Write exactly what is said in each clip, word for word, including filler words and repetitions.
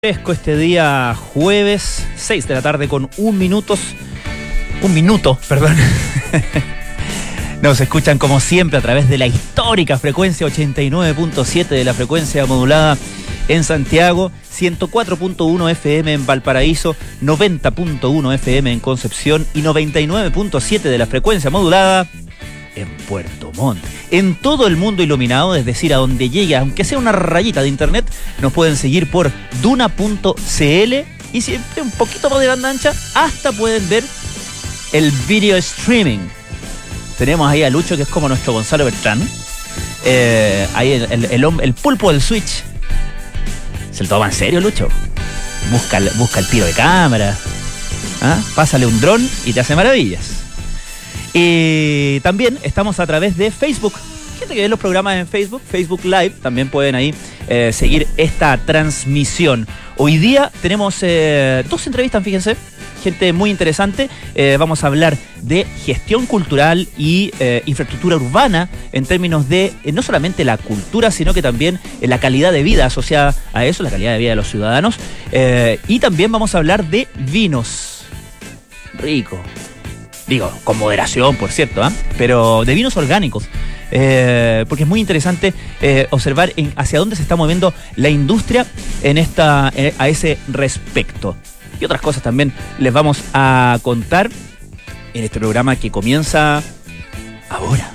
Fresco este día jueves, seis de la tarde con un minutos, un minuto, perdón. Nos escuchan como siempre a través de la histórica frecuencia ochenta y nueve punto siete de la frecuencia modulada en Santiago, ciento cuatro punto uno F M en Valparaíso, noventa punto uno F M en Concepción y noventa y nueve punto siete de la frecuencia modulada en Puerto Montt. En todo el mundo iluminado, es decir, a donde llegue, aunque sea una rayita de internet, nos pueden seguir por duna punto c l y siempre un poquito más de banda ancha, hasta pueden ver el video streaming. Tenemos ahí a Lucho, que es como nuestro Gonzalo Bertrán. Eh, ahí el, el, el, el pulpo del Switch. ¿Se lo toma en serio, Lucho? Busca, busca el tiro de cámara. ¿Ah? Pásale un dron y te hace maravillas. Y también estamos a través de Facebook. Gente que ve los programas en Facebook, Facebook Live, también pueden ahí eh, seguir esta transmisión. Hoy día tenemos eh, dos entrevistas, fíjense, gente muy interesante. Eh, vamos a hablar de gestión cultural y eh, infraestructura urbana en términos de eh, no solamente la cultura, sino que también eh, la calidad de vida asociada a eso, la calidad de vida de los ciudadanos. Eh, y también vamos a hablar de vinos. Rico. Digo, con moderación, por cierto, ¿eh? Pero de vinos orgánicos. Eh, porque es muy interesante eh, observar en hacia dónde se está moviendo la industria en esta, eh, a ese respecto. Y otras cosas también les vamos a contar en este programa que comienza ahora.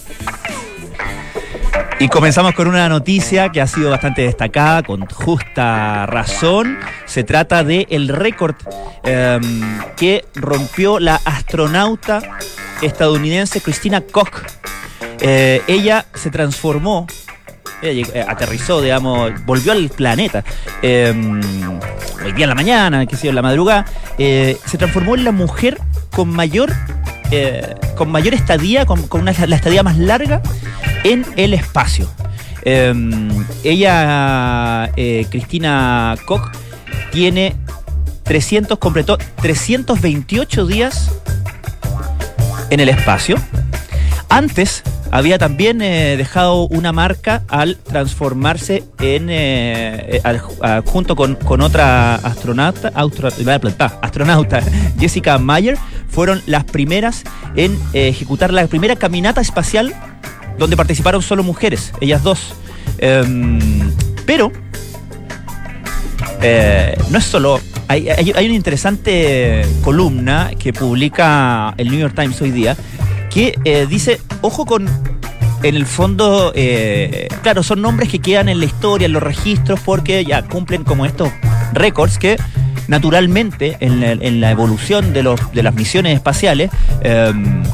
Y comenzamos con una noticia que ha sido bastante destacada, con justa razón. Se trata de el récord eh, que rompió la astronauta estadounidense Christina Koch. Eh, ella se transformó, ella eh, aterrizó, digamos, volvió al planeta eh, hoy día en la mañana, qué sé yo, en la madrugada. Eh, se transformó en la mujer con mayor, eh, con mayor estadía, con, con una, la estadía más larga en el espacio. Eh, ella, eh, Christina Koch, tiene trescientos, completó trescientos veintiocho días en el espacio. Antes había también eh, dejado una marca al transformarse en eh, al, a, junto con, con otra astronauta, astro, astronauta, Jessica Meyer, fueron las primeras en eh, ejecutar la primera caminata espacial donde participaron solo mujeres, ellas dos. Eh, pero eh, no es solo... Hay, hay, hay una interesante columna que publica el New York Times hoy día que eh, dice, ojo con, en el fondo, eh, claro, son nombres que quedan en la historia, en los registros, porque ya cumplen como estos récords que naturalmente en la, en la evolución de, los, de las misiones espaciales eh,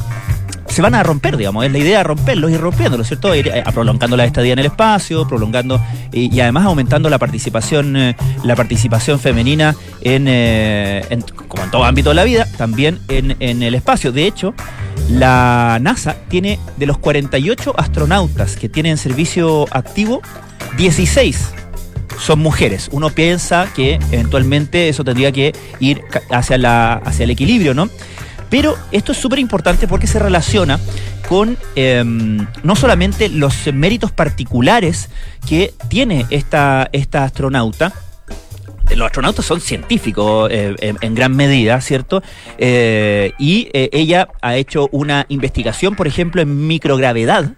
se van a romper, digamos, es la idea de romperlos y rompiéndolos, ¿cierto? Ir eh, prolongando la estadía en el espacio, prolongando y, y además aumentando la participación eh, la participación femenina en, eh, en, como en todo ámbito de la vida, también en, en el espacio. De hecho, la NASA tiene de los cuarenta y ocho astronautas que tienen servicio activo, dieciséis son mujeres. Uno piensa que eventualmente eso tendría que ir hacia, la, hacia el equilibrio, ¿no? Pero esto es súper importante porque se relaciona con eh, no solamente los méritos particulares que tiene esta, esta astronauta. Los astronautas son científicos eh, en, en gran medida, ¿cierto? Eh, y eh, ella ha hecho una investigación, por ejemplo, en microgravedad.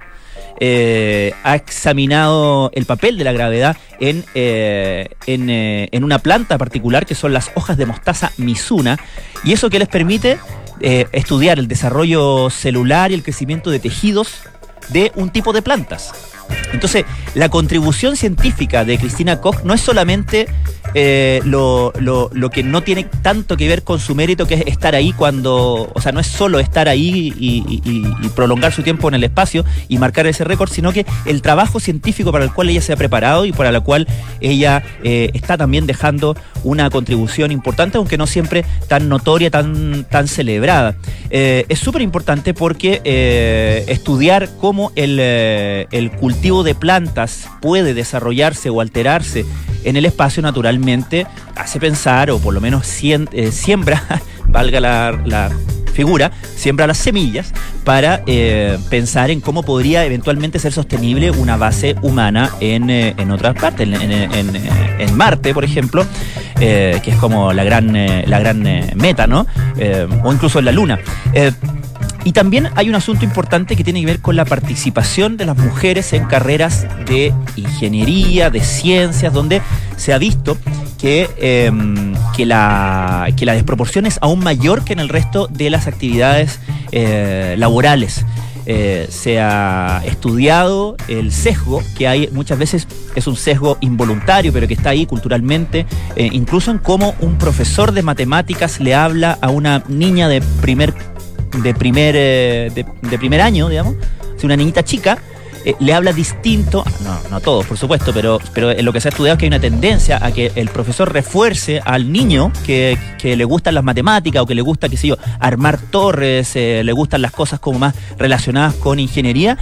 Eh, ha examinado el papel de la gravedad en, eh, en, eh, en una planta particular que son las hojas de mostaza Mizuna, y eso que les permite eh, estudiar el desarrollo celular y el crecimiento de tejidos de un tipo de plantas. Entonces, la contribución científica de Christina Koch no es solamente eh, lo, lo, lo que no tiene tanto que ver con su mérito, que es estar ahí cuando... O sea, no es solo estar ahí y, y, y prolongar su tiempo en el espacio y marcar ese récord, sino que el trabajo científico para el cual ella se ha preparado y para el cual ella eh, está también dejando una contribución importante, aunque no siempre tan notoria, tan, tan celebrada. Eh, es súper importante porque eh, estudiar cómo el, eh, el cultivo de plantas puede desarrollarse o alterarse en el espacio naturalmente hace pensar, o por lo menos sien, eh, siembra, valga la, la, figura, siembra las semillas para eh, pensar en cómo podría eventualmente ser sostenible una base humana en, eh, en otras partes, en, en, en, en Marte, por ejemplo, eh, que es como la gran, eh, la gran eh, meta, ¿no? Eh, o incluso en la Luna. Eh, Y también hay un asunto importante que tiene que ver con la participación de las mujeres en carreras de ingeniería, de ciencias, donde se ha visto que, eh, que, la, que la desproporción es aún mayor que en el resto de las actividades eh, laborales. Eh, se ha estudiado el sesgo que hay, muchas veces es un sesgo involuntario, pero que está ahí culturalmente, eh, incluso en cómo un profesor de matemáticas le habla a una niña de primer de primer eh, de, de primer año, digamos, si una niñita chica eh, le habla distinto, no, no a todos, por supuesto, pero, pero en lo que se ha estudiado es que hay una tendencia a que el profesor refuerce al niño que, que le gustan las matemáticas o que le gusta, qué sé yo, armar torres, eh, le gustan las cosas como más relacionadas con ingeniería,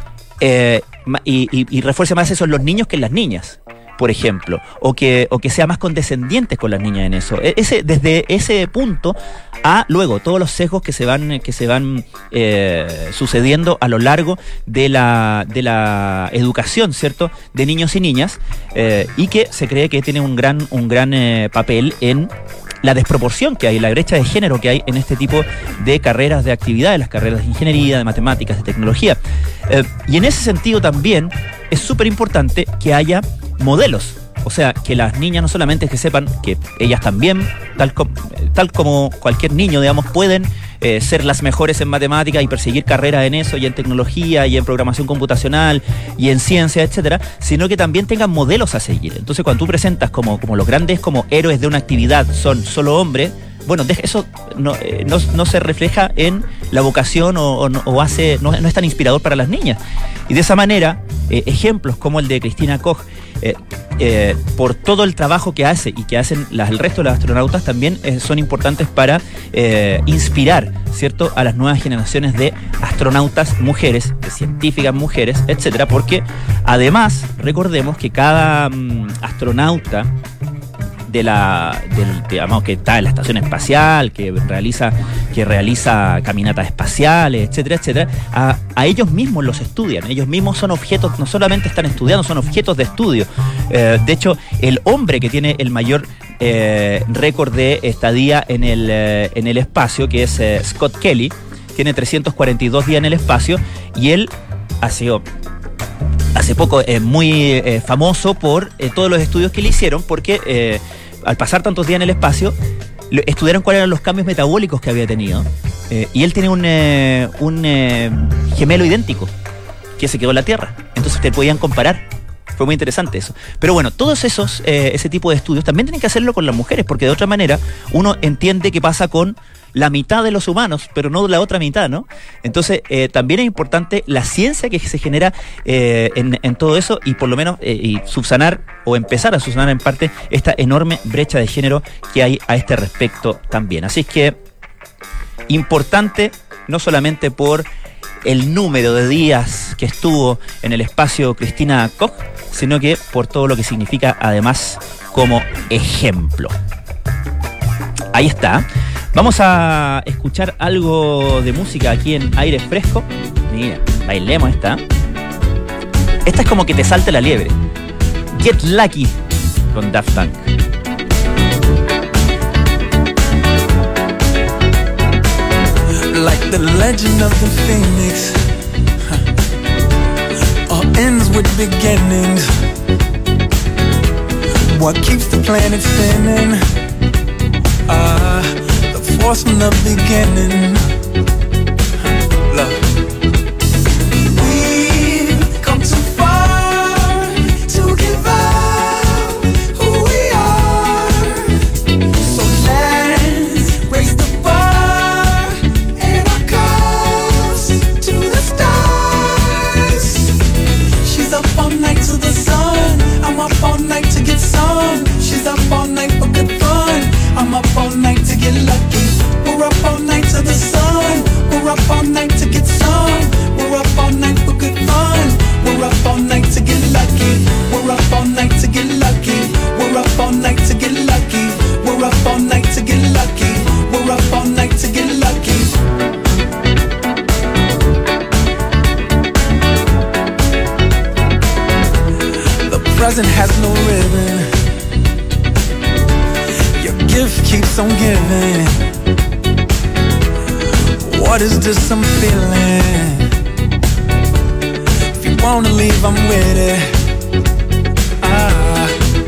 eh, y, y, y refuerce más eso en los niños que en las niñas, por ejemplo, o que, o que sea más condescendientes con las niñas en eso. Ese, desde ese punto a luego todos los sesgos que se van, que se van eh, sucediendo a lo largo de la, de la educación, ¿cierto?, de niños y niñas, eh, y que se cree que tiene un gran, un gran eh, papel en la desproporción que hay, la brecha de género que hay en este tipo de carreras, de actividades, las carreras de ingeniería, de matemáticas, de tecnología. Eh, y en ese sentido también es súper importante que haya modelos. O sea, que las niñas no solamente que sepan que ellas también, tal, com, tal como cualquier niño, digamos, pueden eh, ser las mejores en matemáticas y perseguir carreras en eso, y en tecnología, y en programación computacional, y en ciencia, etcétera, sino que también tengan modelos a seguir. Entonces, cuando tú presentas como, como los grandes como héroes de una actividad son solo hombres, bueno, eso no, eh, no, no se refleja en la vocación o, o, o hace, no, no es tan inspirador para las niñas. Y de esa manera, eh, ejemplos como el de Christina Koch, eh, eh, por todo el trabajo que hace y que hacen las, el resto de las astronautas, también eh, son importantes para eh, inspirar, ¿cierto?, a las nuevas generaciones de astronautas mujeres, de científicas mujeres, etcétera, porque además, recordemos que cada um, astronauta de la del, digamos, que está en la estación espacial, que realiza que realiza caminatas espaciales, etcétera, etcétera, a, a ellos mismos los estudian, ellos mismos son objetos, no solamente están estudiando, son objetos de estudio. Eh, de hecho, el hombre que tiene el mayor eh, récord de estadía en el, eh, en el espacio, que es eh, Scott Kelly, tiene trescientos cuarenta y dos días en el espacio, y él ha sido hace poco eh, muy eh, famoso por eh, todos los estudios que le hicieron, porque eh, al pasar tantos días en el espacio, estudiaron cuáles eran los cambios metabólicos que había tenido. Eh, y él tiene un, eh, un eh, gemelo idéntico que se quedó en la Tierra. Entonces te podían comparar. Fue muy interesante eso. Pero bueno, todos esos, eh, ese tipo de estudios también tienen que hacerlo con las mujeres, porque de otra manera uno entiende qué pasa con la mitad de los humanos, pero no la otra mitad, ¿no? Entonces, eh, también es importante la ciencia que se genera eh, en, en todo eso, y por lo menos eh, y subsanar o empezar a subsanar en parte esta enorme brecha de género que hay a este respecto también. Así es que, importante, no solamente por el número de días que estuvo en el espacio Christina Koch, sino que por todo lo que significa además como ejemplo. Ahí está. Vamos a escuchar algo de música aquí en Aire Fresco. Mira, bailemos esta. Esta es como que te salte la liebre. Get Lucky con Daft Punk. Like the legend of the phoenix, huh. All ends with beginnings. What keeps the planet spinning? Ah, uh, the force from the beginning. Love. We've come too far to give up who we are. So let's raise the bar and our cups to the stars. She's up all night to the sun. I'm up all night to get some. She's up all night for good fun. I'm up all night to get lucky. We're up all night to the sun. present has no ribbon. Your gift keeps on giving. What is this I'm feeling? If you wanna leave, I'm with it. Ah.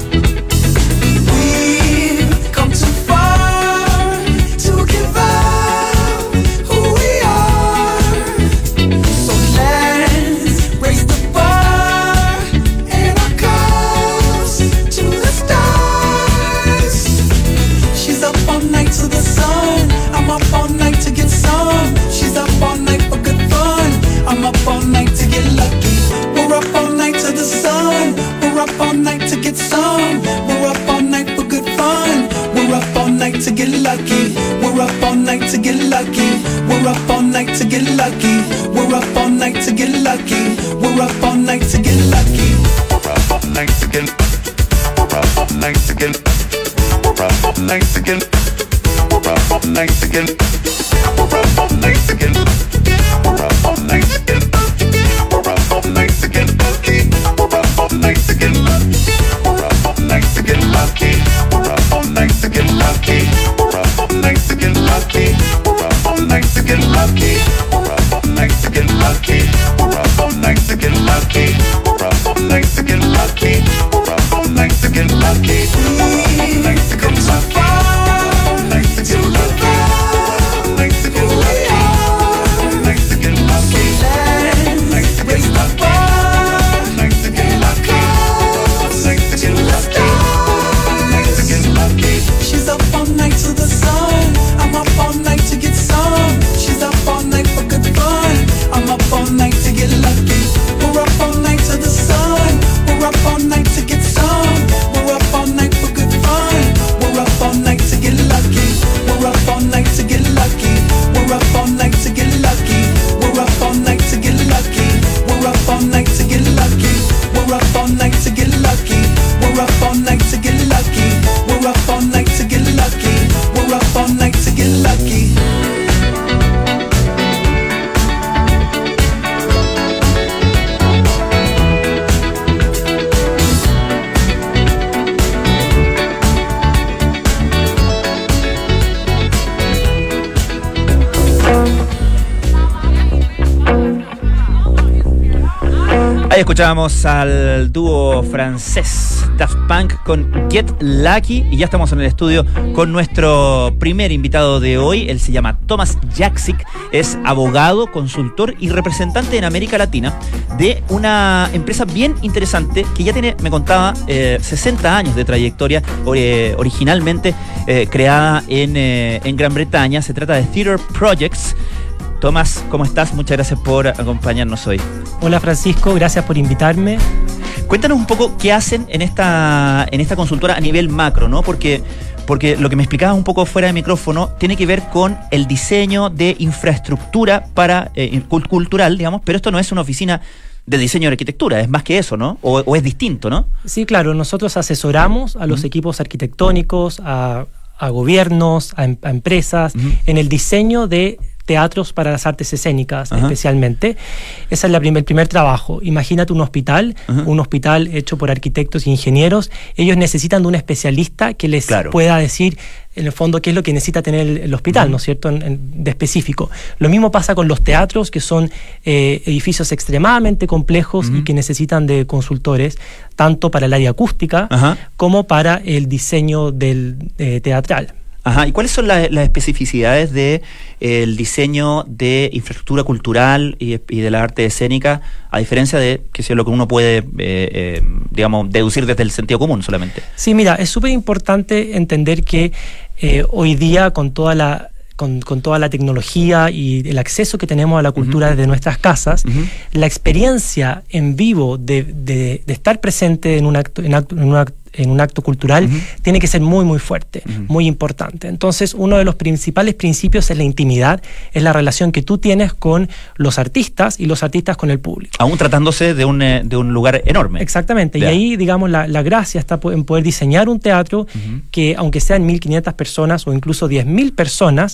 We've come too far to give up who we are. So let's raise the bar and our cups to the stars. She's up all night to the sun. I'm up all night to get some. She's up all night for good fun. I'm up all night to get lucky. We're up all night to the sun. We're up all night to get some. We're up all night for good fun. We're up all night to get lucky. We're up all night to get lucky. We're up all night to get lucky. We're up all night to get lucky. We're up all night to get lucky. We're up all night to get. We're up all night to get. We're up all night to get. We're up all night to get. We're up all night to get. We're up all night to get. We're up all night to get lucky. We're up all night to get lucky. We're up all night to get lucky. We're up all night to get lucky. We're up all night to get lucky. We're up all night to get lucky. We're up all night to get lucky. We're up all night to get lucky. We're up all night to get lucky. We're up all night to get lucky. We're up all night to get lucky. To give up who we are. So let's raise the bar and our cups to the stars. She's up all night to the sun. I'm up all night to get some. She's up all night for good fun. I'm up all night to get lucky. We're up all night to the sun. We're up all night to get some. We're up all night for good fun. We're up all night to get lucky. We're up all night to get lucky. We're up all night to get lucky. We're up all night to get lucky. We're up all night to get lucky. We're up all night to get lucky. We're up all night to get lucky. We're up all night to get lucky. We're up all night to get lucky. Ahí escuchábamos al dúo francés Daft Punk con Get Lucky y ya estamos en el estudio con nuestro primer invitado de hoy. Él se llama Thomas Jaksic, es abogado, consultor y representante en América Latina de una empresa bien interesante que ya tiene, me contaba, eh, sesenta años de trayectoria, eh, originalmente eh, creada en, eh, en Gran Bretaña. Se trata de Theater Projects. Tomás, ¿cómo estás? Muchas gracias por acompañarnos hoy. Hola Francisco, gracias por invitarme. Cuéntanos un poco qué hacen en esta, en esta consultora a nivel macro, ¿no? Porque, porque lo que me explicabas un poco fuera de micrófono tiene que ver con el diseño de infraestructura para eh, cultural, digamos, pero esto no es una oficina de diseño de arquitectura, es más que eso, ¿no? O, o es distinto, ¿no? Sí, claro, nosotros asesoramos a los uh-huh. equipos arquitectónicos, a, a gobiernos, a, a empresas, uh-huh. en el diseño de teatros para las artes escénicas, uh-huh. especialmente. Ese es la prim- el primer trabajo. Imagínate un hospital, uh-huh. un hospital hecho por arquitectos e ingenieros. Ellos necesitan de un especialista que les claro. pueda decir, en el fondo, qué es lo que necesita tener el, el hospital, uh-huh. ¿no es cierto?, en, en, de específico. Lo mismo pasa con los teatros, que son eh, edificios extremadamente complejos uh-huh. y que necesitan de consultores, tanto para el área acústica uh-huh. como para el diseño del eh, teatral. Ajá, ¿y cuáles son las, las especificidades de eh, el diseño de infraestructura cultural y, y de la arte escénica, a diferencia de que sea lo que uno puede, eh, eh, digamos, deducir desde el sentido común solamente? Sí, mira, es súper importante entender que eh, hoy día con toda la Con, con toda la tecnología y el acceso que tenemos a la cultura uh-huh. desde nuestras casas, uh-huh. la experiencia en vivo de, de, de estar presente en un acto, en acto, en un acto en un acto cultural uh-huh. tiene que ser muy muy fuerte, uh-huh. muy importante. Entonces, uno de los principales principios es la intimidad, es la relación que tú tienes con los artistas y los artistas con el público. Aún tratándose de un, de un lugar enorme. Exactamente, yeah. y ahí, digamos, la, la gracia está en poder diseñar un teatro uh-huh. que, aunque sean mil quinientas personas o incluso diez mil personas,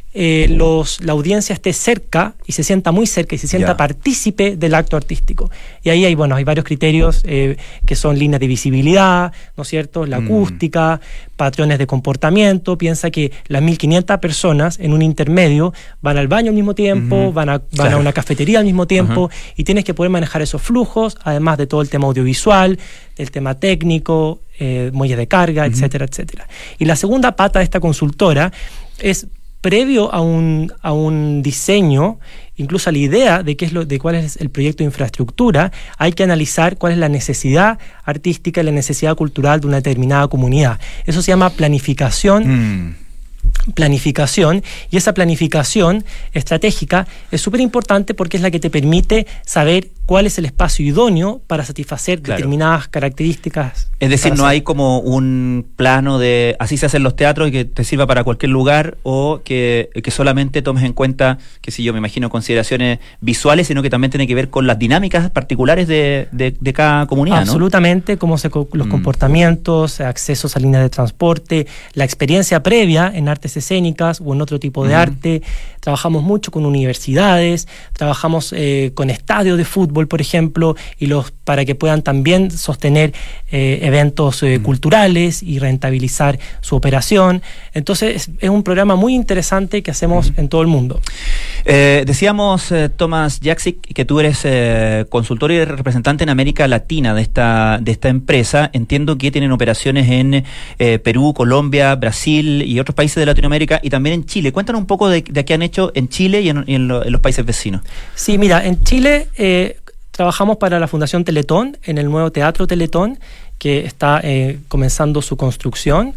eh, los, la audiencia esté cerca y se sienta muy cerca y se sienta Ya. partícipe del acto artístico. Y ahí hay, bueno, hay varios criterios eh, que son líneas de visibilidad, ¿no es cierto? La Mm. acústica, patrones de comportamiento. Piensa que las mil quinientas personas en un intermedio van al baño al mismo tiempo, Ujú. van, a, van Claro. a una cafetería al mismo tiempo, Ajá. y tienes que poder manejar esos flujos, además de todo el tema audiovisual, el tema técnico, eh, muelles de carga, Ujú. etcétera, etcétera. Y la segunda pata de esta consultora es previo a un, a un diseño, incluso a la idea de qué es lo, de cuál es el proyecto de infraestructura, hay que analizar cuál es la necesidad artística y la necesidad cultural de una determinada comunidad. Eso se llama planificación. Mm. planificación y esa planificación estratégica es súper importante porque es la que te permite saber cuál es el espacio idóneo para satisfacer Claro. determinadas características. Es decir, para no hacer- hay como un plano de así se hacen los teatros y que te sirva para cualquier lugar, o que, que solamente tomes en cuenta, que si yo me imagino, consideraciones visuales, sino que también tiene que ver con las dinámicas particulares de, de, de cada comunidad, ¿no? Absolutamente, cómo se co- los Mm. comportamientos, accesos a líneas de transporte, la experiencia previa en artes escénicas o en otro tipo de Ujú. arte. Trabajamos mucho con universidades, trabajamos eh, con estadios de fútbol, por ejemplo, y los para que puedan también sostener eh, eventos eh, Mm. culturales y rentabilizar su operación. Entonces es, es un programa muy interesante que hacemos en todo el mundo. Eh, decíamos, eh, Tomás Jaksic, que tú eres eh, consultor y representante en América Latina de esta, de esta empresa. Entiendo que tienen operaciones en eh, Perú, Colombia, Brasil y otros países de Latinoamérica, y también en Chile. Cuéntanos un poco de, de qué han hecho en Chile y en, y en lo- en los países vecinos. Sí, mira, en Chile eh, trabajamos para la Fundación Teletón, en el nuevo Teatro Teletón, que está eh, comenzando su construcción.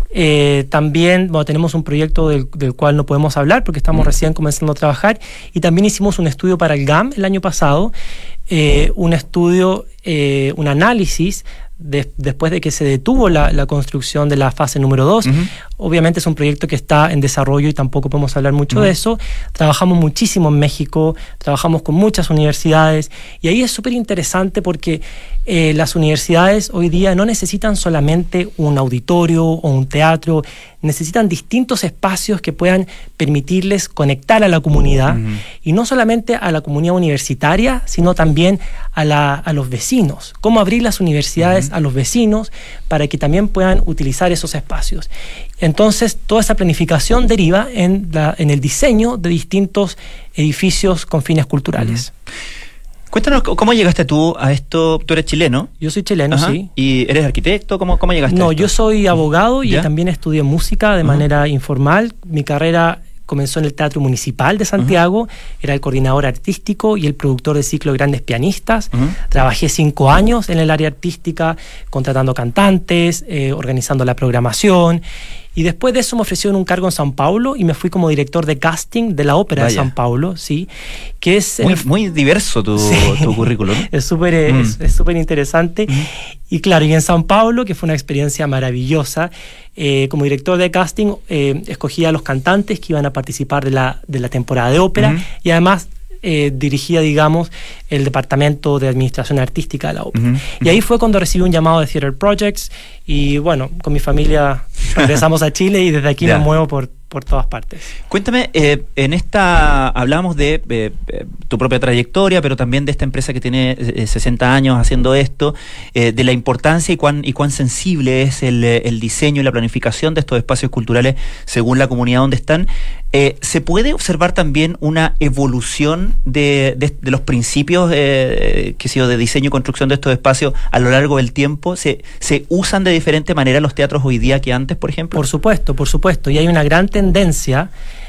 Eh, también bueno, tenemos un proyecto del, del cual no podemos hablar porque estamos Mm. recién comenzando a trabajar, y también hicimos un estudio para el G A M el año pasado, eh, un estudio, eh, un análisis de- después de que se detuvo la, la construcción de la fase número dos. Ujú. Obviamente es un proyecto que está en desarrollo y tampoco podemos hablar mucho Ujú. de eso. Trabajamos muchísimo en México, trabajamos con muchas universidades, y ahí es súper interesante porque eh, las universidades hoy día no necesitan solamente un auditorio o un teatro, necesitan distintos espacios que puedan permitirles conectar a la comunidad, Ujú. y no solamente a la comunidad universitaria, sino también a, la, a los vecinos. Cómo abrir las universidades a los vecinos para que también puedan utilizar esos espacios. Entonces, toda esa planificación deriva en, la, en el diseño de distintos edificios con fines culturales. Cuéntanos, c- ¿cómo llegaste tú a esto? Tú eres chileno. Yo soy chileno, Ajá. sí. ¿Y eres arquitecto? ¿Cómo, cómo llegaste a No, esto? yo soy abogado y ¿Ya? también estudié música de Ajá. manera informal. Mi carrera comenzó en el Teatro Municipal de Santiago, era el coordinador artístico y el productor de ciclo de grandes pianistas. Ajá. Trabajé cinco años en el área artística, contratando cantantes, eh, organizando la programación. Y después de eso me ofrecieron un cargo en São Paulo y me fui como director de casting de la Ópera Vaya. de São Paulo, sí, que es en Muy, el- muy diverso tu, Sí. tu currículum. Es súper eh, Mm. es, es súper interesante. Y claro, y en São Paulo, que fue una experiencia maravillosa, eh, como director de casting, eh, escogía a los cantantes que iban a participar de la, de la temporada de ópera, Ujú. y además eh, dirigía, digamos, el departamento de administración artística de la ópera. Ujú. Y ahí fue cuando recibí un llamado de Theater Projects, y bueno, con mi familia regresamos a Chile y desde aquí Ya. me muevo por, por todas partes. Cuéntame, eh, en esta hablamos de eh, eh, tu propia trayectoria, pero también de esta empresa que tiene eh, sesenta años haciendo esto, eh, de la importancia y cuán, y cuán sensible es el, eh, el diseño y la planificación de estos espacios culturales según la comunidad donde están. Eh, ¿Se puede observar también una evolución de, de, de los principios eh, que sido de diseño y construcción de estos espacios a lo largo del tiempo? ¿Se, se usan de diferente manera los teatros hoy día que antes, por ejemplo? Por supuesto, por supuesto. Y hay una gran tendencia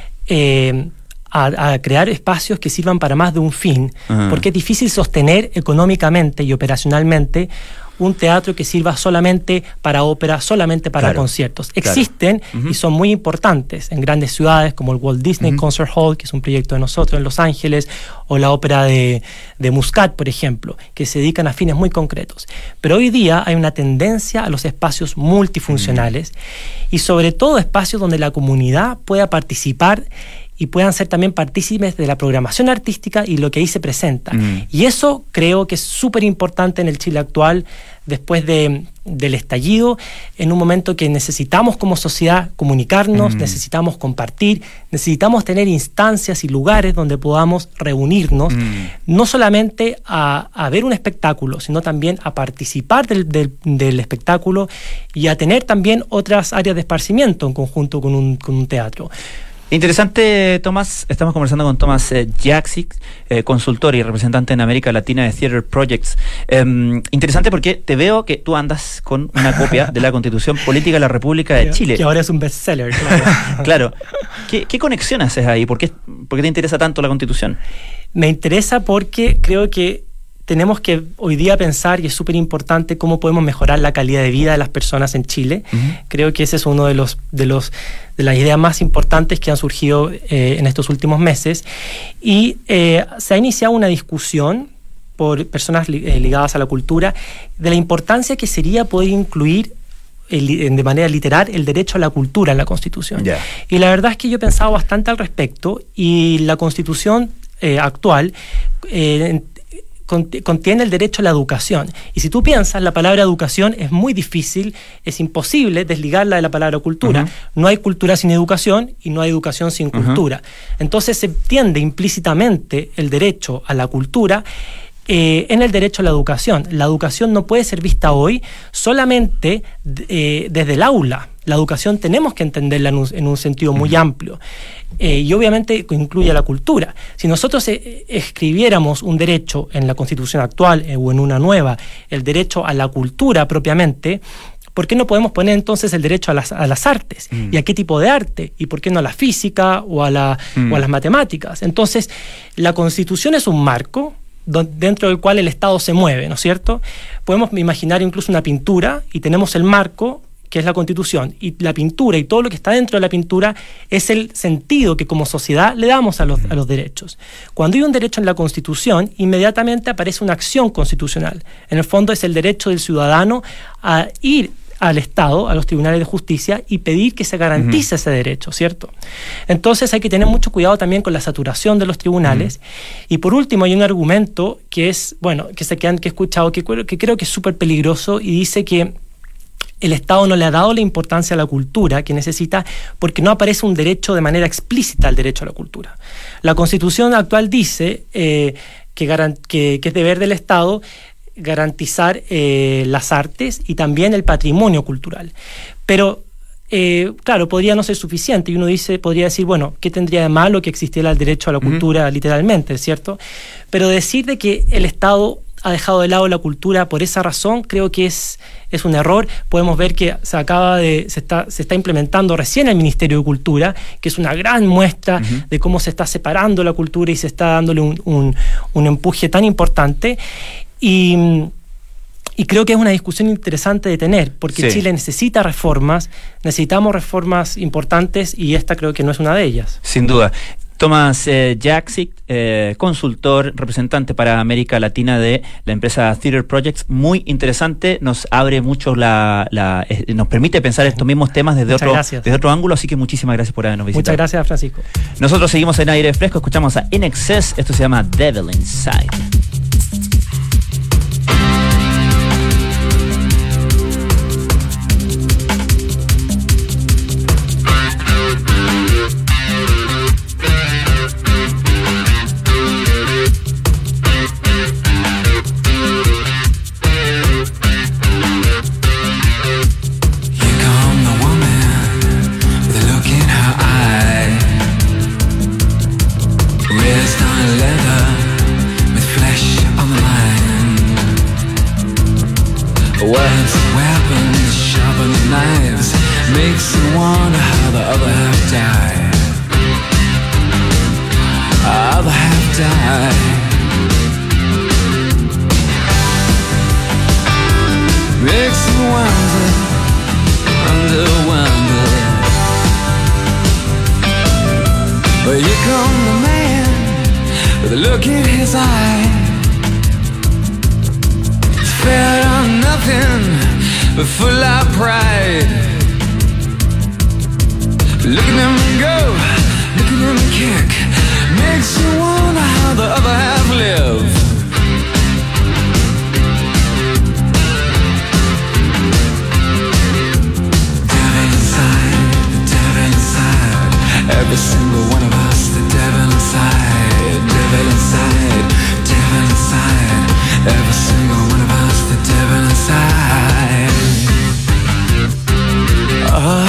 eh, a, a crear espacios que sirvan para más de un fin, Ajá. porque es difícil sostener económicamente y operacionalmente un teatro que sirva solamente para ópera, solamente para Claro, conciertos. claro. Existen Ujú. y son muy importantes en grandes ciudades como el Walt Disney Ujú. Concert Hall, que es un proyecto de nosotros en Los Ángeles, o la ópera de, de Muscat, por ejemplo, que se dedican a fines muy concretos. Pero hoy día hay una tendencia a los espacios multifuncionales y sobre todo espacios donde la comunidad pueda participar y puedan ser también partícipes de la programación artística y lo que ahí se presenta. Mm. Y eso creo que es súper importante en el Chile actual, después de, del estallido, en un momento que necesitamos como sociedad comunicarnos, mm. necesitamos compartir, necesitamos tener instancias y lugares donde podamos reunirnos, mm. no solamente a, a ver un espectáculo, sino también a participar del, del, del espectáculo y a tener también otras áreas de esparcimiento en conjunto con un, con un teatro. Interesante, Tomás. Estamos conversando con Tomás eh, Jaksic, eh, consultor y representante en América Latina de Theater Projects. Eh, interesante porque te veo que tú andas con una copia de la Constitución Política de la República de Chile. Que ahora es un bestseller, claro. Claro. ¿Qué, ¿Qué conexión haces ahí? ¿Por qué, ¿Por qué te interesa tanto la Constitución? Me interesa porque creo que tenemos que hoy día pensar, y es súper importante, cómo podemos mejorar la calidad de vida de las personas en Chile. Uh-huh. Creo que ese es uno de los de los de las ideas más importantes que han surgido eh, en estos últimos meses. Y eh, se ha iniciado una discusión por personas li- eh, ligadas a la cultura de la importancia que sería poder incluir el, de manera literal el derecho a la cultura en la Constitución. Yeah. Y la verdad es que yo he pensado bastante al respecto, y la Constitución eh, actual eh, contiene el derecho a la educación. Y si tú piensas, la palabra educación es muy difícil, es imposible desligarla de la palabra cultura. Uh-huh. No hay cultura sin educación y no hay educación sin uh-huh. cultura. Entonces se entiende implícitamente el derecho a la cultura eh, en el derecho a la educación. La educación no puede ser vista hoy solamente eh, desde el aula. La educación tenemos que entenderla en un, en un sentido muy uh-huh. amplio. Eh, y obviamente incluye la cultura. Si nosotros eh, escribiéramos un derecho en la Constitución actual eh, o en una nueva, el derecho a la cultura propiamente, ¿por qué no podemos poner entonces el derecho a las, a las artes? Mm. ¿Y a qué tipo de arte? ¿Y por qué no a la física o a, la, mm. o a las matemáticas? Entonces, la Constitución es un marco dentro del cual el Estado se mueve, ¿no es cierto? Podemos imaginar incluso una pintura y tenemos el marco, que es la Constitución, y la pintura y todo lo que está dentro de la pintura es el sentido que como sociedad le damos a los, a los derechos. Cuando hay un derecho en la Constitución, inmediatamente aparece una acción constitucional. En el fondo es el derecho del ciudadano a ir al Estado, a los tribunales de justicia, y pedir que se garantice uh-huh. ese derecho, ¿cierto? Entonces hay que tener mucho cuidado también con la saturación de los tribunales. Uh-huh. Y por último hay un argumento que es, bueno, que se quedan, que he escuchado, que, que creo que es súper peligroso, y dice que el Estado no le ha dado la importancia a la cultura que necesita porque no aparece un derecho de manera explícita al derecho a la cultura. La Constitución actual dice eh, que, garan- que, que es deber del Estado garantizar eh, las artes y también el patrimonio cultural. Pero, eh, claro, podría no ser suficiente, y uno dice, podría decir, bueno, ¿qué tendría de malo que existiera el derecho a la cultura uh-huh. literalmente, ¿cierto? Pero decir de que el Estado ha dejado de lado la cultura por esa razón, creo que es, es un error. Podemos ver que se acaba de, se está, se está implementando recién el Ministerio de Cultura, que es una gran muestra uh-huh. de cómo se está separando la cultura y se está dándole un, un, un empuje tan importante. Y, y creo que es una discusión interesante de tener, porque sí. Chile necesita reformas, necesitamos reformas importantes, y esta creo que no es una de ellas. Sin duda. Tomás eh, Jaksic, eh, consultor, representante para América Latina de la empresa Theater Projects, muy interesante, nos abre mucho la, la eh, nos permite pensar estos mismos temas desde otro, desde otro ángulo, así que muchísimas gracias por habernos visitado. Muchas gracias, Francisco. Nosotros seguimos en Aire Fresco, escuchamos a In Excess, esto se llama Devil Inside. Words, weapons, sharpened knives, makes you wonder how the other half died. Other half died. Makes you wonder, wonder, wonder. Well, here come the man with a look in his eye. Fed on nothing but full of pride. Look at them go, look at them kick makes you wonder how the other half live. Devil inside, the devil inside, every single one of us, the devil inside, devil inside, devil inside, every single one of us, the devil inside. Oh.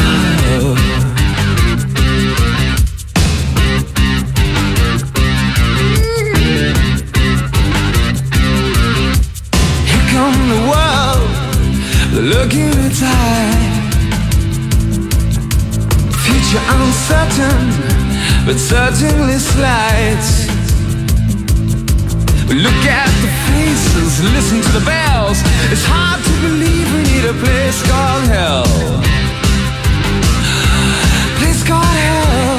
Looking at time, future uncertain, but certainly slight. Look at the faces, listen to the bells. It's hard to believe we need a place called hell. Place called hell.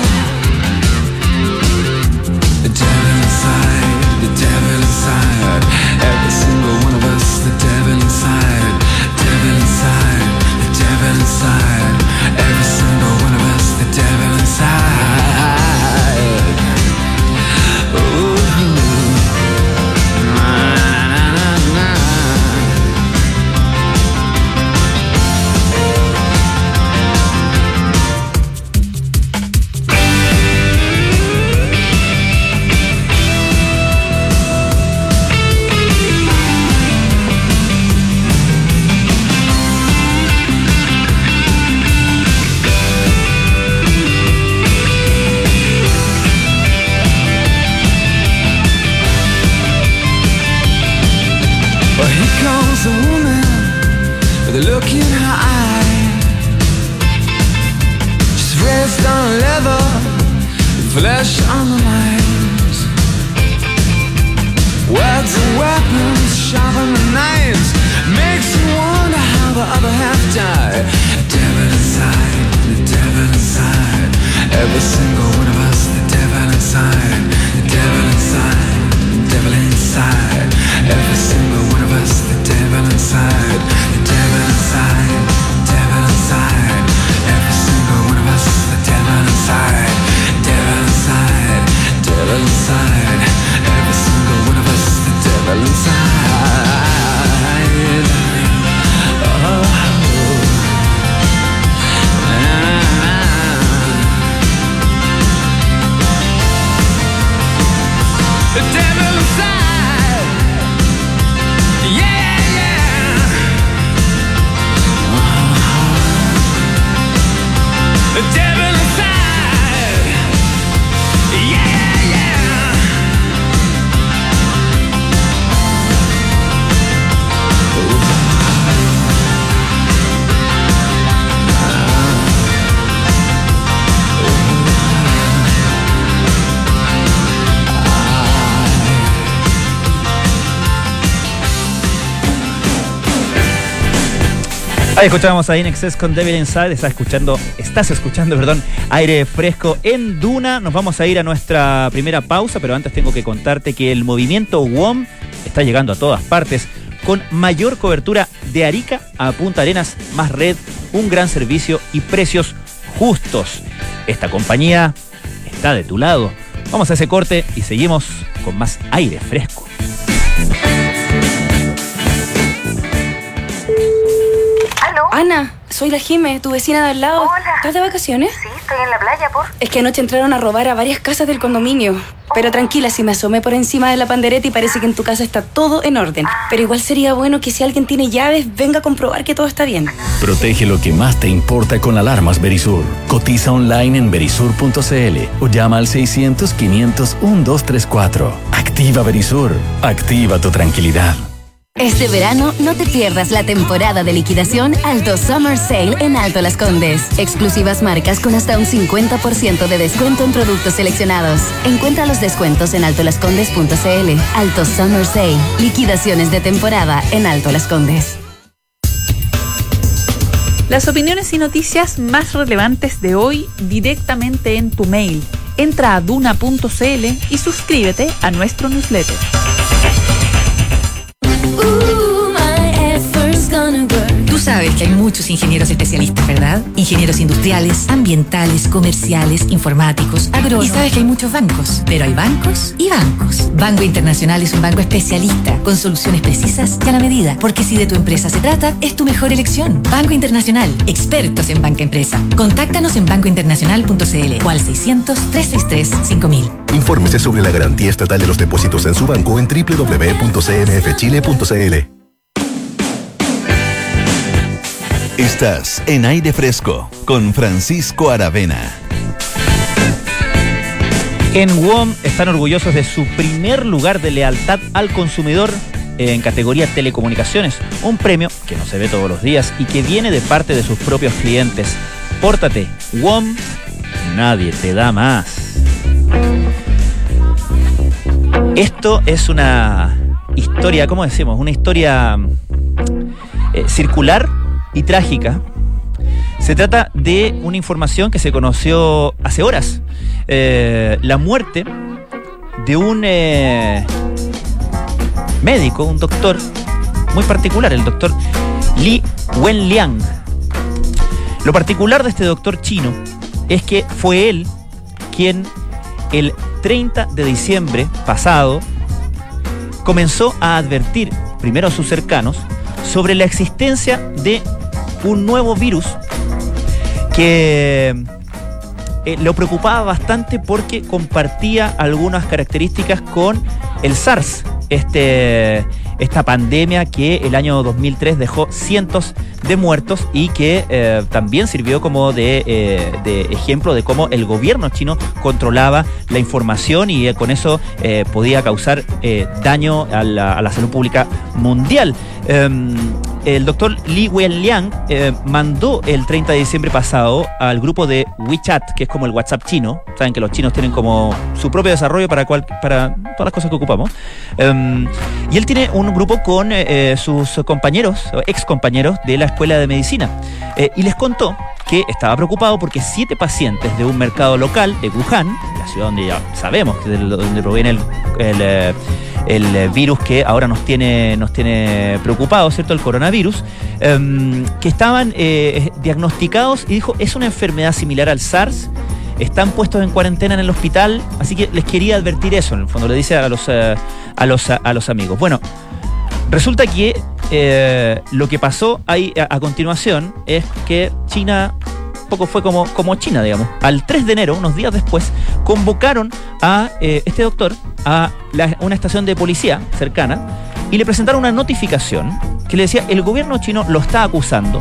The devil inside, the devil inside, every single one of us, the devil inside. Devil inside, the devil inside, every single one of us, the devil inside. Ooh. Na, na, na, na. Well, here comes a woman with a look in her eye. She's raised on leather, flesh on the lines. Words and weapons, sharpen the knives. Makes you wonder how the other half died. Devil inside, the devil inside, every single one of us, the devil inside, the devil inside, the devil inside, every single one of us, the devil inside, the devil inside, devil inside, every single one of us, the devil inside, devil inside, devil inside, every single one of us, the devil inside. Oh. The devil inside, yeah, yeah. The devil inside, yeah, yeah. Ahí escuchábamos a In Excess con Devil Inside. Estás escuchando, estás escuchando, perdón, Aire Fresco en Duna. Nos vamos a ir a nuestra primera pausa, pero antes tengo que contarte que el movimiento W O M está llegando a todas partes con mayor cobertura de Arica a Punta Arenas, más red, un gran servicio y precios justos. Esta compañía está de tu lado. Vamos a ese corte y seguimos con más Aire Fresco. Ana, soy la Jime, tu vecina de al lado. Hola. ¿Estás de vacaciones? Sí, estoy en la playa, por... Es que anoche entraron a robar a varias casas del condominio. Pero tranquila, si me asomé por encima de la pandereta y parece que en tu casa está todo en orden. Pero igual sería bueno que si alguien tiene llaves, venga a comprobar que todo está bien. Protege lo que más te importa con alarmas Verisur. Cotiza online en verisur punto c l o llama al seiscientos, quinientos, doce treinta y cuatro. Activa Verisur. Activa tu tranquilidad. Este verano no te pierdas la temporada de liquidación Alto Summer Sale en Alto Las Condes. Exclusivas marcas con hasta un cincuenta por ciento de descuento en productos seleccionados. Encuentra los descuentos en alto las condes punto c l. Alto Summer Sale. Liquidaciones de temporada en Alto Las Condes. Las opiniones y noticias más relevantes de hoy directamente en tu mail. Entra a duna punto c l y suscríbete a nuestro newsletter. Ooh, my effort's gonna work. Tú sabes que hay muchos ingenieros especialistas, ¿verdad? Ingenieros industriales, ambientales, comerciales, informáticos, agrónomos. Y sabes que hay muchos bancos, pero hay bancos y bancos. Banco Internacional es un banco especialista, con soluciones precisas y a la medida. Porque si de tu empresa se trata, es tu mejor elección. Banco Internacional, expertos en banca empresa. Contáctanos en banco internacional punto c l o al seiscientos, trescientos sesenta y tres, cinco mil. Infórmese sobre la garantía estatal de los depósitos en su banco en doble u doble u doble u punto c n f chile punto c l. Estás en Aire Fresco con Francisco Aravena. En W O M están orgullosos de su primer lugar de lealtad al consumidor en categoría telecomunicaciones, un premio que no se ve todos los días y que viene de parte de sus propios clientes. Pórtate, W O M, nadie te da más. Esto es una historia, ¿cómo decimos? Una historia eh, circular y trágica. Se trata de una información que se conoció hace horas. Eh, la muerte de un eh, médico, un doctor muy particular, el doctor Li Wenliang. Lo particular de este doctor chino es que fue él quien el treinta de diciembre pasado comenzó a advertir primero a sus cercanos sobre la existencia de un nuevo virus que eh, lo preocupaba bastante porque compartía algunas características con el SARS, este, esta pandemia que el año dos mil tres dejó cientos de muertos y que eh, también sirvió como de, eh, de ejemplo de cómo el gobierno chino controlaba la información y eh, con eso eh, podía causar eh, daño a la, a la salud pública mundial. Um, El doctor Li Wenliang eh, mandó el treinta de diciembre pasado al grupo de WeChat, que es como el WhatsApp chino. Saben que los chinos tienen como su propio desarrollo para, cual, para todas las cosas que ocupamos. Um, y él tiene un grupo con eh, sus compañeros, ex compañeros de la escuela de medicina. Eh, y les contó que estaba preocupado porque siete pacientes de un mercado local de Wuhan, la ciudad donde ya sabemos que de donde proviene el, el, el virus que ahora nos tiene, nos tiene preocupados, ¿cierto? El coronavirus, eh, que estaban eh, diagnosticados y dijo, es una enfermedad similar al SARS, están puestos en cuarentena en el hospital, así que les quería advertir eso, en el fondo, le dice a los, uh, a los, a los amigos. Bueno, resulta que eh, lo que pasó ahí a, a continuación es que China, poco fue como, como China, digamos. Al tres de enero, unos días después, convocaron a eh, este doctor a la, una estación de policía cercana y le presentaron una notificación que le decía, el gobierno chino lo está acusando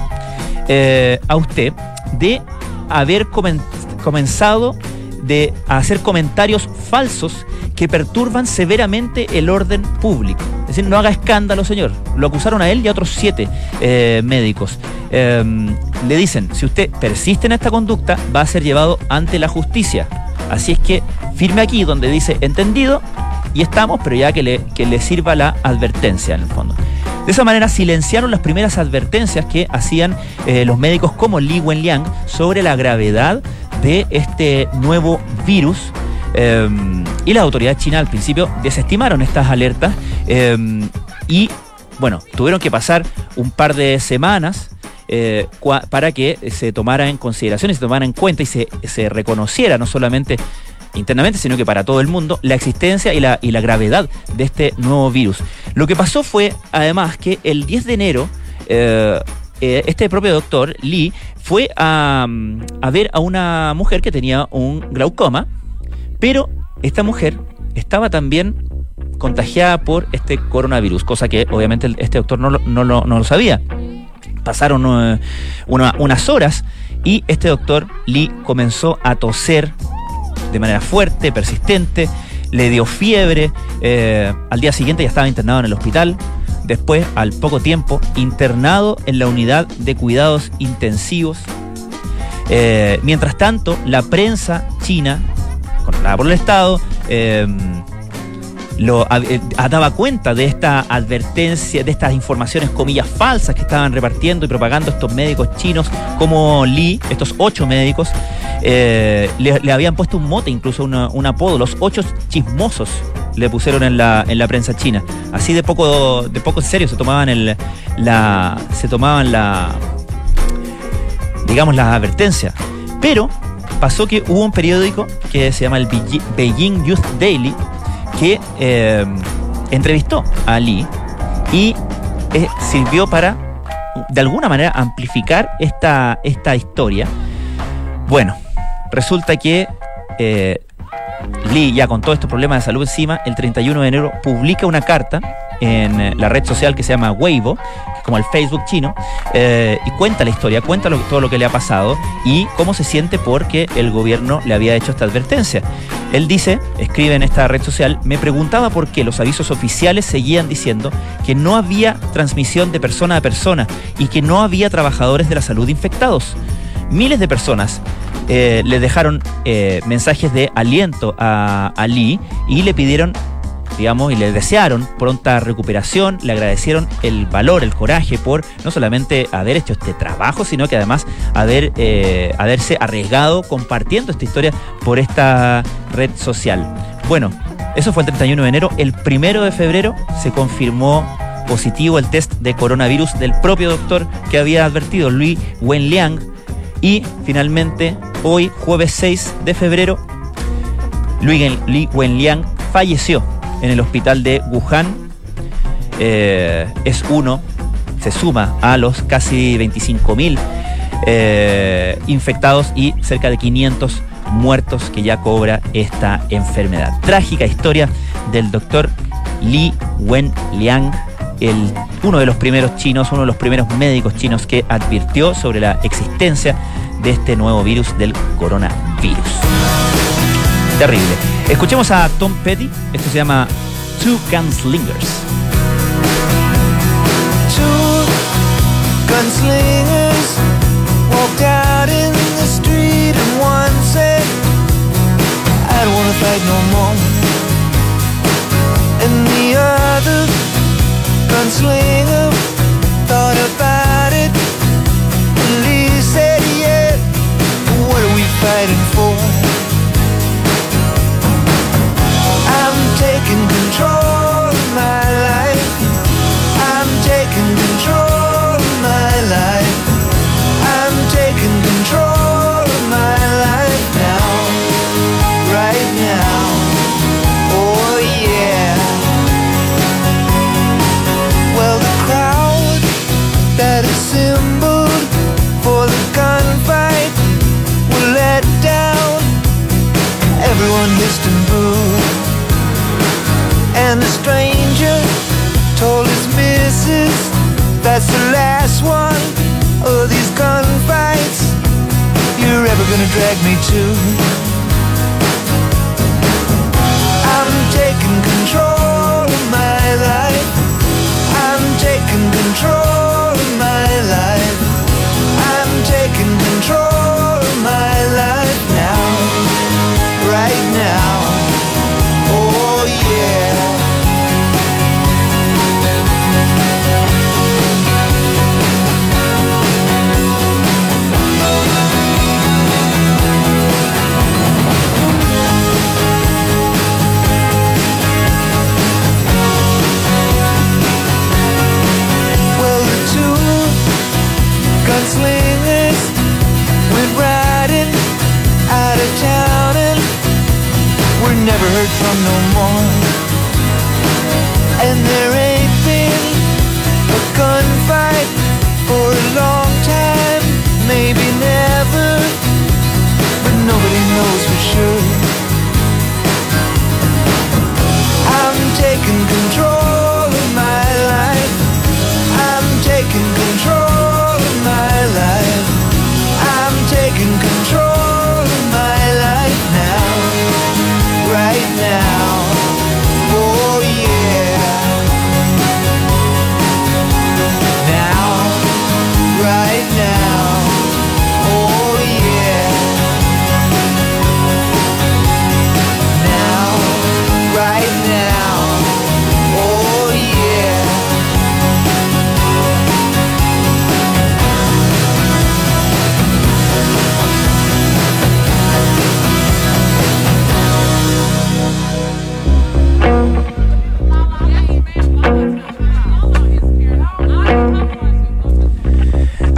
eh, a usted de haber comen, comenzado de hacer comentarios falsos que perturban severamente el orden público. Es decir, no haga escándalo, señor. Lo acusaron a él y a otros siete eh, médicos. Eh, le dicen, si usted persiste en esta conducta, va a ser llevado ante la justicia. Así es que firme aquí donde dice entendido y estamos, pero ya que le, que le sirva la advertencia en el fondo. De esa manera silenciaron las primeras advertencias que hacían eh, los médicos como Li Wenliang sobre la gravedad de este nuevo virus. Eh, y las autoridades chinas al principio desestimaron estas alertas eh, y bueno, tuvieron que pasar un par de semanas eh, cua- para que se tomara en consideración y se tomara en cuenta y se, se reconociera no solamente internamente, sino que para todo el mundo, la existencia y la, y la gravedad de este nuevo virus. Lo que pasó fue, además, que el diez de enero, eh, eh, este propio doctor, Lee, fue a, a ver a una mujer que tenía un glaucoma, pero esta mujer estaba también contagiada por este coronavirus, cosa que obviamente este doctor no lo, no lo, no lo sabía. Pasaron uh, una, unas horas y este doctor Lee comenzó a toser de manera fuerte, persistente, le dio fiebre, eh, al día siguiente ya estaba internado en el hospital, después, al poco tiempo, internado en la unidad de cuidados intensivos. Eh, mientras tanto, la prensa china, controlada por el Estado, eh, lo eh, daba cuenta de esta advertencia, de estas informaciones, comillas, falsas que estaban repartiendo y propagando estos médicos chinos como Li, estos ocho médicos, eh, le, le habían puesto un mote, incluso una, un apodo, los ocho chismosos le pusieron en la, en la prensa china. Así de poco, de poco en serio se tomaban el, la, se tomaban la, digamos, las advertencias. Pero pasó que hubo un periódico que se llama el Beijing Youth Daily que eh, entrevistó a Li y eh, sirvió para, de alguna manera, amplificar esta, esta historia. Bueno, resulta que eh, Li, ya con todos estos problemas de salud encima, el treinta y uno de enero publica una carta en la red social que se llama Weibo, que es como el Facebook chino, eh, y cuenta la historia, cuenta lo, todo lo que le ha pasado y cómo se siente porque el gobierno le había hecho esta advertencia. Él dice, escribe en esta red social: me preguntaba por qué los avisos oficiales seguían diciendo que no había transmisión de persona a persona y que no había trabajadores de la salud infectados. Miles de personas eh, le dejaron eh, mensajes de aliento a, a Li y le pidieron, digamos, y le desearon pronta recuperación, le agradecieron el valor, el coraje por no solamente haber hecho este trabajo, sino que además haber eh, haberse arriesgado compartiendo esta historia por esta red social. Bueno, eso fue el treinta y uno de enero. El primero de febrero se confirmó positivo el test de coronavirus del propio doctor que había advertido, Li Wenliang, y finalmente hoy, jueves seis de febrero, Li Wenliang falleció en el hospital de Wuhan. Eh, es uno, se suma a los casi veinticinco mil eh, infectados y cerca de quinientos muertos que ya cobra esta enfermedad. Trágica historia del doctor Li Wenliang, el, uno de los primeros chinos, uno de los primeros médicos chinos que advirtió sobre la existencia de este nuevo virus del coronavirus. Terrible. Escuchemos a Tom Petty. Esto se llama Two Gunslingers. Two gunslingers walked out in the street and one said, I don't wanna fight no more. And the other gunslinger thought about it. And Lee said, yeah, what are we fighting for? I'm taking control of my life. I'm taking control of my life. I'm taking control of my life now, right now. Oh yeah. Well, the crowd that assembled for the gunfight were let down. Everyone hissed and booed. And the stranger told his missus, that's the last one of these gunfights you're ever gonna drag me to. I'm taking control of my life. I'm taking control of my life. I'm taking control of my life now, right now. Oh yeah. Gunslingers went riding out of town and were never heard from no more. And there ain't been a gunfight for a long time, maybe never, but nobody knows for sure. I'm taking control of my life. I'm taking control of my life. I'm taking control of my life now, right now. Oh yeah.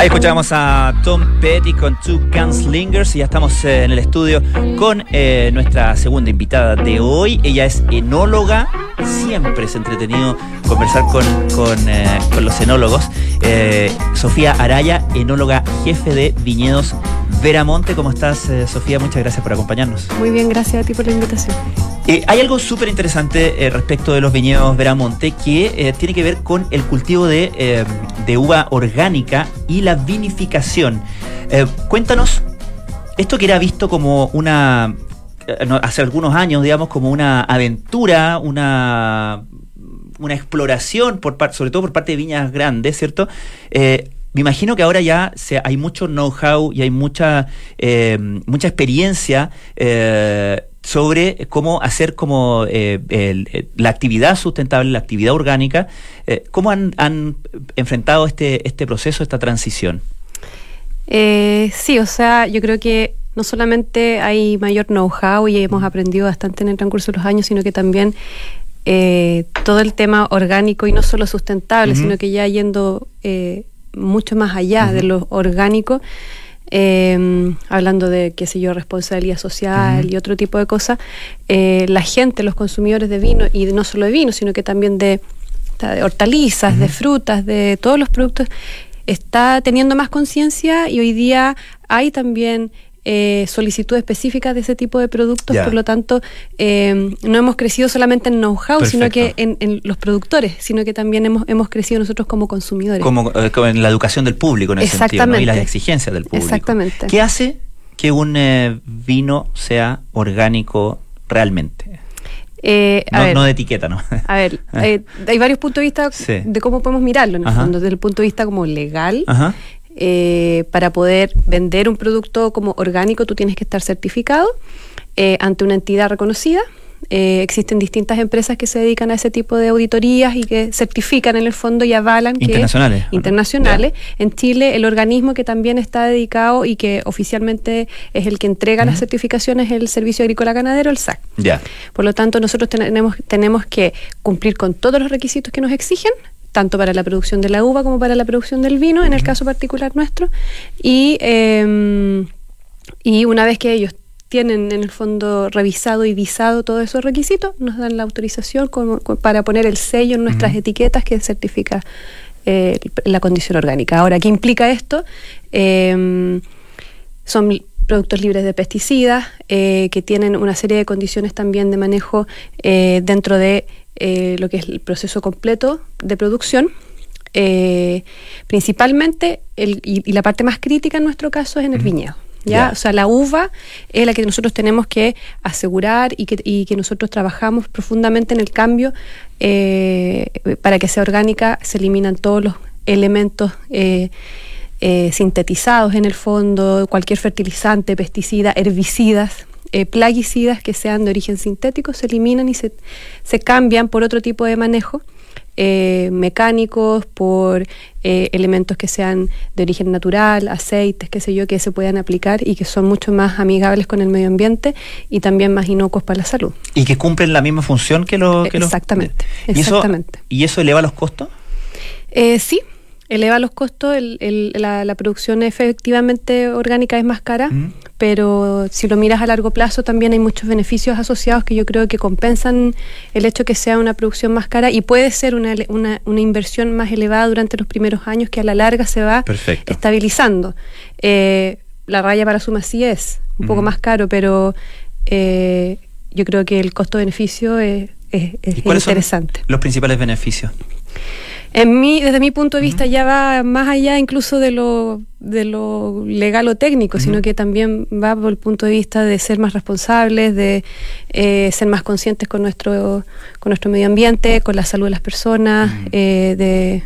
Ahí escuchamos a Tom Petty con Two Gunslingers y ya estamos eh, en el estudio con eh, nuestra segunda invitada de hoy. Ella es enóloga, siempre es entretenido conversar con, con, eh, con los enólogos. Eh, Sofía Araya, enóloga jefe de Viñedos Veramonte. ¿Cómo estás, eh, Sofía? Muchas gracias por acompañarnos. Muy bien, gracias a ti por la invitación. Eh, hay algo súper interesante eh, respecto de los viñedos Veramonte que eh, tiene que ver con el cultivo de, eh, de uva orgánica y la vinificación. Eh, cuéntanos, esto que era visto como una, eh, no, hace algunos años, digamos, como una aventura, una, una exploración, por par, sobre todo por parte de viñas grandes, ¿cierto? Eh, Me imagino que ahora ya se, hay mucho know-how y hay mucha, eh, mucha experiencia eh, sobre cómo hacer como eh, el, el, la actividad sustentable, la actividad orgánica. Eh, ¿Cómo han, han enfrentado este, este proceso, esta transición? Eh, sí, o sea, yo creo que no solamente hay mayor know-how y hemos aprendido bastante en el transcurso de los años, sino que también eh, todo el tema orgánico y no solo sustentable, uh-huh. sino que ya yendo eh, mucho más allá uh-huh. de lo orgánico, eh, hablando de, qué sé yo, responsabilidad social uh-huh. y otro tipo de cosas, eh, la gente, los consumidores de vino, y no solo de vino, sino que también de, de hortalizas, uh-huh. de frutas, de todos los productos, está teniendo más conciencia y hoy día hay también eh, solicitudes específicas de ese tipo de productos, yeah. por lo tanto eh, no hemos crecido solamente en know-how, Perfecto. sino que en, en los productores, sino que también hemos, hemos crecido nosotros como consumidores. Como, eh, como en la educación del público en ese sentido, ¿no? Y las exigencias del público. Exactamente. ¿Qué hace que un eh, vino sea orgánico realmente? Eh, no, ver, no de etiqueta, ¿no? A ver, eh, hay varios puntos de vista sí. de cómo podemos mirarlo, en el Ajá. fondo, desde el punto de vista como legal. Ajá. Eh, para poder vender un producto como orgánico, tú tienes que estar certificado eh, ante una entidad reconocida. Eh, existen distintas empresas que se dedican a ese tipo de auditorías y que certifican en el fondo y avalan internacionales, que internacionales. Yeah. En Chile, el organismo que también está dedicado y que oficialmente es el que entrega uh-huh. las certificaciones es el Servicio Agrícola Ganadero, el S A C. Yeah. Por lo tanto, nosotros tenemos, tenemos que cumplir con todos los requisitos que nos exigen, tanto para la producción de la uva como para la producción del vino, en el caso particular nuestro, y, eh, y una vez que ellos tienen en el fondo revisado y visado todos esos requisitos, nos dan la autorización como, como para poner el sello en nuestras uh-huh. etiquetas que certifica eh, la condición orgánica. Ahora, ¿qué implica esto? Eh, son productos libres de pesticidas, eh, que tienen una serie de condiciones también de manejo eh, dentro de Eh, lo que es el proceso completo de producción, eh, principalmente el, y, y la parte más crítica en nuestro caso es en el viñedo, ¿ya? Yeah. O sea, la uva es la que nosotros tenemos que asegurar y que, y que nosotros trabajamos profundamente en el cambio eh, para que sea orgánica. Se eliminan todos los elementos eh, eh, sintetizados en el fondo, cualquier fertilizante, pesticida, herbicidas, Eh, plaguicidas que sean de origen sintético, se eliminan y se, se cambian por otro tipo de manejo, eh, mecánicos, por eh, elementos que sean de origen natural, aceites, qué sé yo, que se puedan aplicar y que son mucho más amigables con el medio ambiente y también más inocuos para la salud. ¿Y que cumplen la misma función que los...? Que exactamente, los... ¿Y exactamente. Eso, ¿Y eso eleva los costos? Eh, sí. Eleva los costos, el, el, la, la producción efectivamente orgánica es más cara, uh-huh. pero si lo miras a largo plazo también hay muchos beneficios asociados que yo creo que compensan el hecho que sea una producción más cara y puede ser una, una, una inversión más elevada durante los primeros años que a la larga se va Perfecto. estabilizando. Eh, la raya para suma sí es un uh-huh. poco más caro, pero eh, yo creo que el costo-beneficio es, es, es ¿Cuáles interesante. Son los principales beneficios? En mí, desde mi punto de vista, uh-huh. ya va más allá incluso de lo, de lo legal o técnico, uh-huh. sino que también va por el punto de vista de ser más responsables, de eh, ser más conscientes con nuestro, con nuestro medio ambiente, con la salud de las personas, uh-huh. eh, de,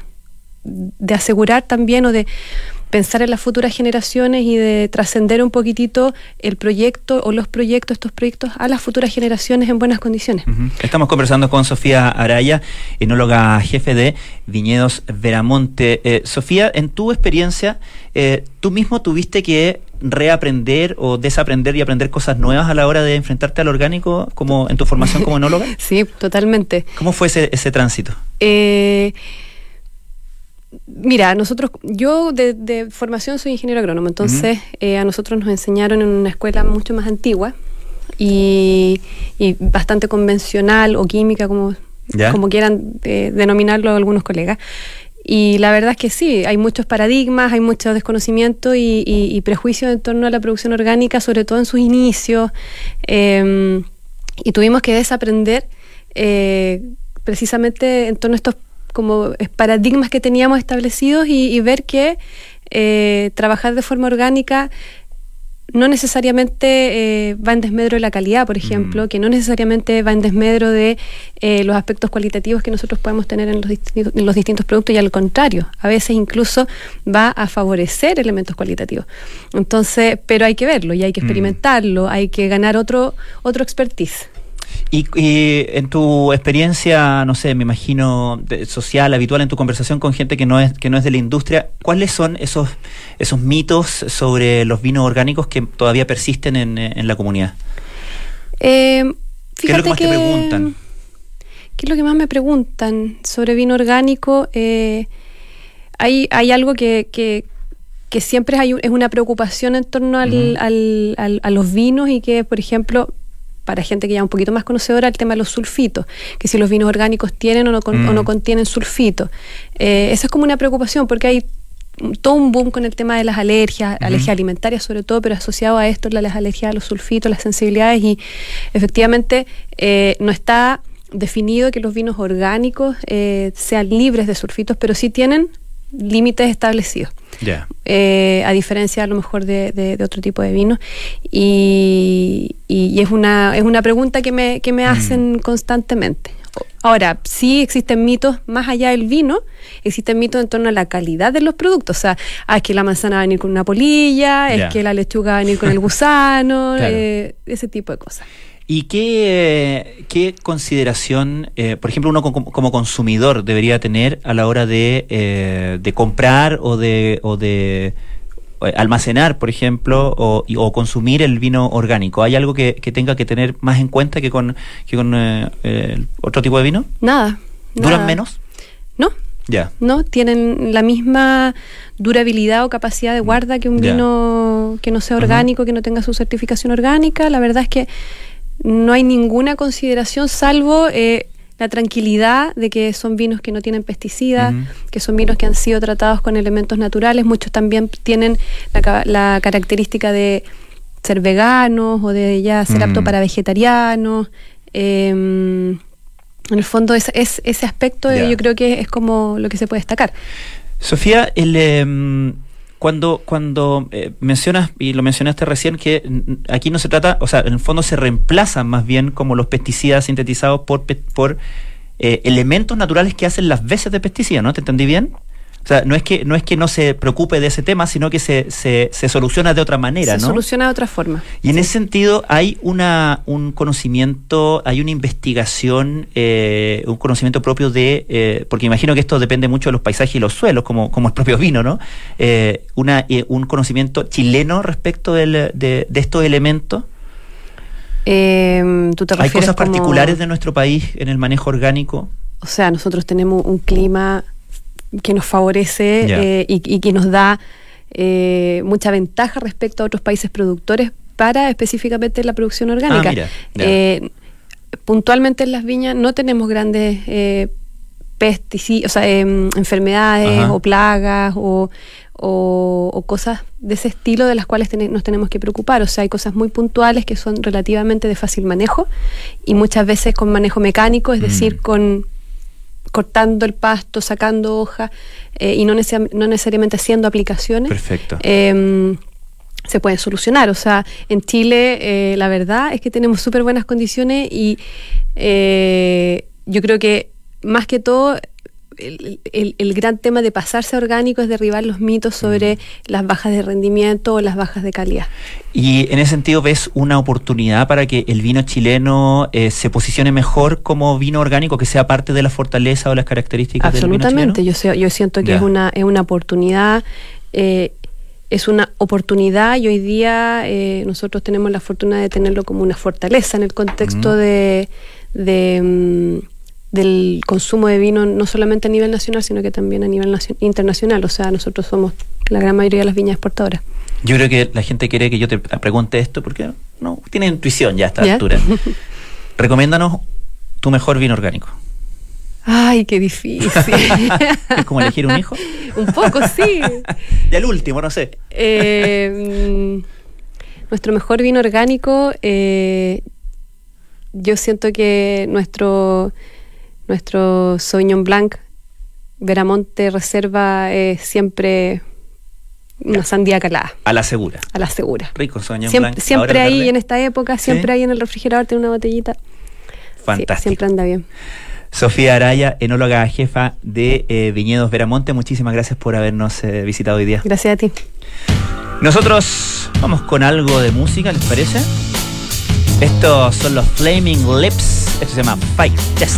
de asegurar también o de pensar en las futuras generaciones y de trascender un poquitito el proyecto o los proyectos, estos proyectos a las futuras generaciones en buenas condiciones. Uh-huh. Estamos conversando con Sofía Araya, enóloga jefe de Viñedos Veramonte. Eh, Sofía, en tu experiencia, eh, ¿tú mismo tuviste que reaprender o desaprender y aprender cosas nuevas a la hora de enfrentarte al orgánico como en tu formación como enóloga? Sí, totalmente. ¿Cómo fue ese, ese tránsito? Eh... Mira, nosotros, yo de, de formación soy ingeniero agrónomo, entonces uh-huh. eh, a nosotros nos enseñaron en una escuela mucho más antigua y, y bastante convencional o química, como, como quieran eh, denominarlo algunos colegas. Y la verdad es que sí, hay muchos paradigmas, hay mucho desconocimiento y, y, y prejuicios en torno a la producción orgánica, sobre todo en sus inicios, eh, y tuvimos que desaprender eh, precisamente en torno a estos como paradigmas que teníamos establecidos y, y ver que eh, trabajar de forma orgánica no necesariamente eh, va en desmedro de la calidad, por ejemplo, mm. que no necesariamente va en desmedro de eh, los aspectos cualitativos que nosotros podemos tener en los, distintos, en los distintos productos, y al contrario, a veces incluso va a favorecer elementos cualitativos. Entonces, pero hay que verlo y hay que experimentarlo, mm. hay que ganar otro, otro expertise. Y, y en tu experiencia, no sé, me imagino de, social, habitual, en tu conversación con gente que no es que no es de la industria, ¿cuáles son esos esos mitos sobre los vinos orgánicos que todavía persisten en, en la comunidad? Eh, ¿Qué es lo que más que, te preguntan? ¿Qué es lo que más me preguntan sobre vino orgánico? Eh, hay, hay algo que, que, que siempre hay, es una preocupación en torno al, uh-huh. al, al, a los vinos, y que, por ejemplo, para gente que ya es un poquito más conocedora, el tema de los sulfitos, que si los vinos orgánicos tienen o no, con, mm. o no contienen sulfitos. Eh, esa es como una preocupación, porque hay todo un boom con el tema de las alergias, mm. alergias alimentarias sobre todo, pero asociado a esto las alergias a los sulfitos, las sensibilidades, y efectivamente eh, no está definido que los vinos orgánicos eh, sean libres de sulfitos, pero sí tienen límites establecidos. Yeah. Eh, a diferencia a lo mejor de, de, de otro tipo de vinos, y, y, y es una es una pregunta que me, que me hacen mm. constantemente. Ahora, sí existen mitos más allá del vino, existen mitos en torno a la calidad de los productos. O sea, ah, es que la manzana va a venir con una polilla, yeah. es que la lechuga va a venir con el gusano, claro. eh, ese tipo de cosas. ¿Y qué, qué consideración, eh, por ejemplo, uno como, como consumidor debería tener a la hora de, eh, de comprar o de, o de almacenar, por ejemplo, o, o consumir el vino orgánico? ¿Hay algo que, que tenga que tener más en cuenta que con, que con eh, eh, otro tipo de vino? Nada. ¿Duran nada. menos? No. Ya. No, tienen la misma durabilidad o capacidad de guarda que un yeah. vino que no sea orgánico, uh-huh. que no tenga su certificación orgánica. La verdad es que no hay ninguna consideración salvo eh, la tranquilidad de que son vinos que no tienen pesticidas, uh-huh. que son vinos que han sido tratados con elementos naturales. Muchos también tienen la, la característica de ser veganos o de ya ser uh-huh. apto para vegetarianos. Eh, en el fondo es, es, ese aspecto yeah. yo creo que es como lo que se puede destacar. Sofía, el... Eh, Cuando, cuando eh, mencionas, y lo mencionaste recién, que aquí no se trata, o sea, en el fondo se reemplazan más bien como los pesticidas sintetizados por, por eh, elementos naturales que hacen las veces de pesticida, ¿no? ¿Te entendí bien? O sea, no es que no es que no se preocupe de ese tema, sino que se, se, se soluciona de otra manera, se ¿no? Se soluciona de otra forma. Y en sí. ese sentido hay una un conocimiento, hay una investigación, eh, un conocimiento propio de, eh, porque imagino que esto depende mucho de los paisajes y los suelos, como, como el propio vino, ¿no? Eh, una eh, un conocimiento chileno respecto del, de, de estos elementos. Eh, ¿tú te ¿Hay cosas como... particulares de nuestro país en el manejo orgánico? O sea, nosotros tenemos un clima que nos favorece yeah. eh, y, y que nos da eh, mucha ventaja respecto a otros países productores para específicamente la producción orgánica. Ah, mira, yeah. eh, puntualmente en las viñas no tenemos grandes eh, pesticidas, o sea, eh, enfermedades Ajá. o plagas o, o, o cosas de ese estilo de las cuales ten- nos tenemos que preocupar. O sea, hay cosas muy puntuales que son relativamente de fácil manejo, y muchas veces con manejo mecánico, es mm. decir, con cortando el pasto, sacando hojas, eh, y no, neces- no necesariamente haciendo aplicaciones. Perfecto. Eh, se pueden solucionar. O sea, en Chile eh, la verdad es que tenemos súper buenas condiciones, y eh, yo creo que más que todo el, el, el gran tema de pasarse a orgánico es derribar los mitos sobre mm. las bajas de rendimiento o las bajas de calidad. Y en ese sentido, ¿ves una oportunidad para que el vino chileno eh, se posicione mejor como vino orgánico, que sea parte de la fortaleza o las características del vino chileno? Absolutamente, yo, sé, yo siento que yeah. es una es una oportunidad, eh, es una oportunidad, y hoy día eh, nosotros tenemos la fortuna de tenerlo como una fortaleza en el contexto mm. de, de, del consumo de vino, no solamente a nivel nacional, sino que también a nivel nacio- internacional. O sea, nosotros somos la gran mayoría de las viñas exportadoras. Yo creo que la gente quiere que yo te pregunte esto porque no tiene intuición ya a esta ¿Ya? altura. Recomiéndanos tu mejor vino orgánico. Ay, qué difícil. ¿Es como elegir un hijo? Un poco, sí. Y el último, no sé. Eh, mm, nuestro mejor vino orgánico, eh, yo siento que nuestro nuestro Sauvignon Blanc Veramonte Reserva es siempre una sandía calada. A la segura. A la segura. Rico Sauvignon Siempre, Blanc. siempre Ahora ahí tarde. en esta época, siempre ¿Sí? ahí en el refrigerador tiene una botellita. Fantástico. Sí, siempre anda bien. Sofía Araya, enóloga jefa de eh, Viñedos Veramonte, muchísimas gracias por habernos eh, visitado hoy día. Gracias a ti. Nosotros vamos con algo de música, ¿les parece? Estos son los Flaming Lips. Esto se llama Fight Test.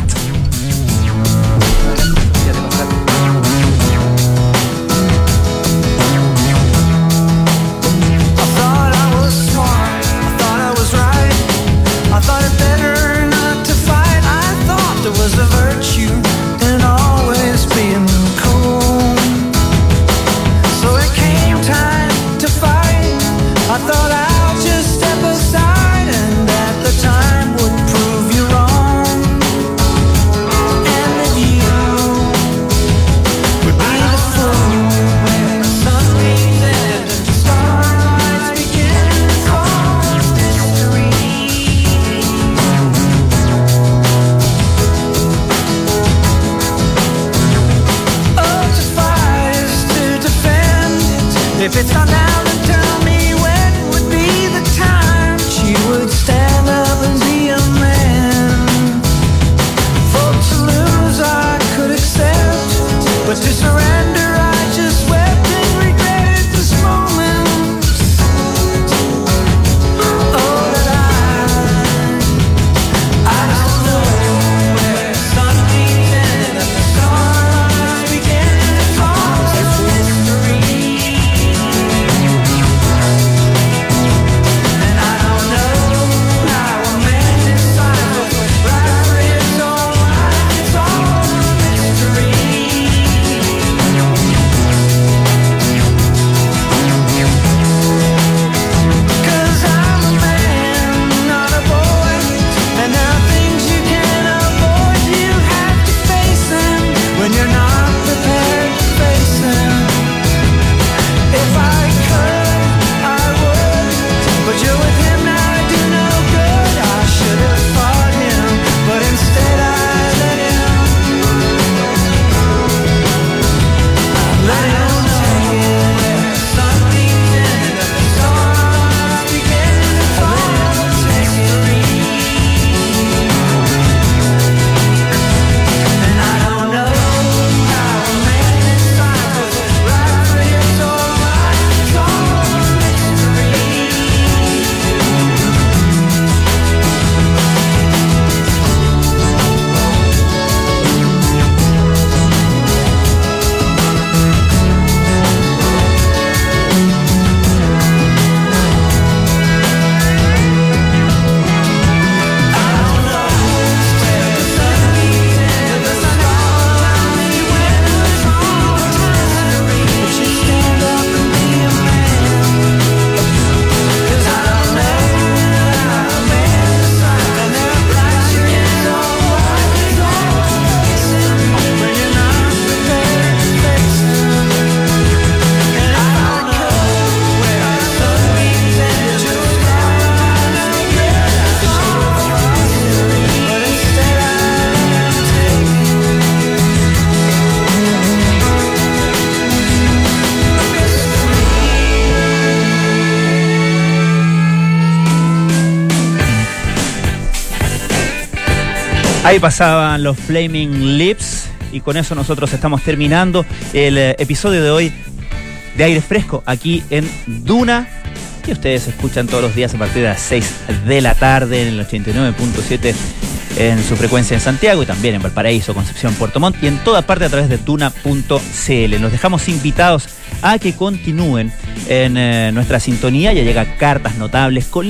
I thought I was smart, I thought I was right, I thought it better not to fight. I thought there was a virtue in always being cool. So it came time to fight. I thought I'll just step aside and that the time would prove you wrong. And that you would be the fool when the sun beams and the starlight begins on mystery. Oh, to fight is to defend. If it's not now, then tell me when would be the time she would stand up and be a man. For to lose I could accept, but to surrender I just wept and regretted this moment. Oh, that I, I don't know where the sun beams and the stars begin to fall. It's mystery. And I don't know how a man decides what's right or is alright. It's all a mystery. 'Cause I'm a man, not a boy, and there are things you can't avoid. You have to face them when you're not prepared to face them. If I could, I would, but you're with him now, I do no good. I should have fought him, but instead I let him. Let him take it. The sun beams in and the stars begin to fall. Mystery. And I don't know how a man decides what's right or is alright. It's all a mystery. Ahí pasaban los Flaming Lips y con eso nosotros estamos terminando el eh, episodio de hoy de Aire Fresco aquí en Duna, que ustedes escuchan todos los días a partir de las seis de la tarde en el ochenta y nueve punto siete en su frecuencia en Santiago y también en Valparaíso, Concepción, Puerto Montt y en toda parte a través de duna punto c l. Los dejamos invitados a que continúen en eh, nuestra sintonía. Ya llega Cartas Notables con